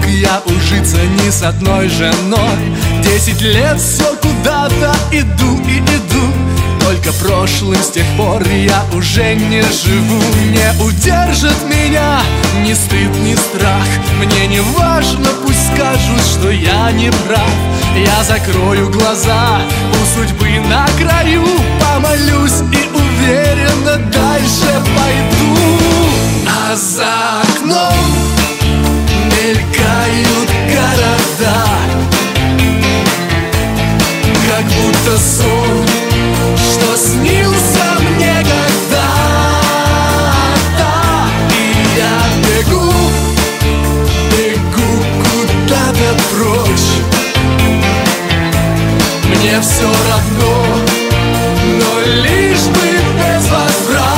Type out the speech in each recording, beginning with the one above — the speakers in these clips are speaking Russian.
я ужиться ни с одной женой. 10 лет все куда-то иду и иду, только прошлым с тех пор я уже не живу. Не удержит меня ни стыд, ни страх. Мне не важно, пусть скажут, что я не прав. Я закрою глаза, у судьбы на краю помолюсь и уверенно дальше пойду. А за окном мелькают города, как будто сон, что снился мне когда-то. И я бегу, бегу куда-то прочь. Мне все равно, но лишь бы без возврата.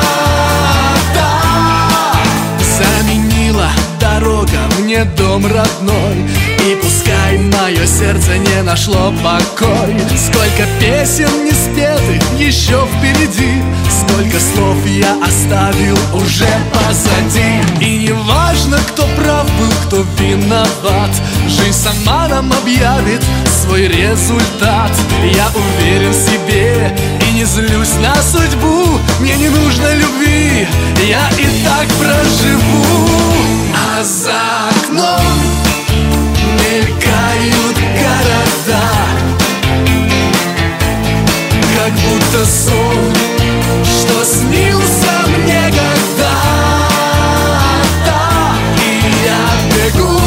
Заменила дорога мне дом родной, и пускай мое сердце не нашло покой. Сколько песен не спетых еще впереди, сколько слов я оставил уже позади. И не важно, кто прав был, кто виноват, жизнь сама нам объявит свой результат. Я уверен в себе и не злюсь на судьбу. Мне не нужно любви, я и так проживу. А за окном мелькают города, как будто сон, что снился мне когда-то. И я бегу,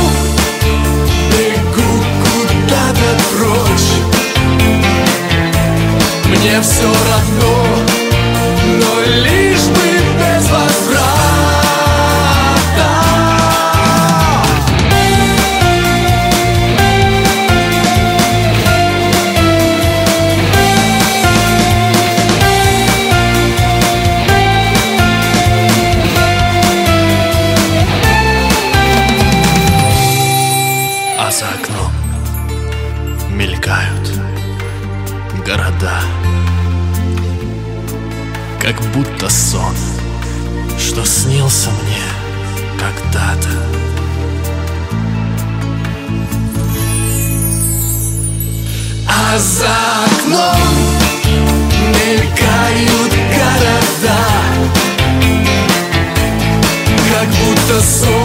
бегу куда-то прочь. Мне все равно, но лишь бы без возврата. За окном мелькают города, как будто сон, что снился мне когда-то. А за окном мелькают города, как будто сон.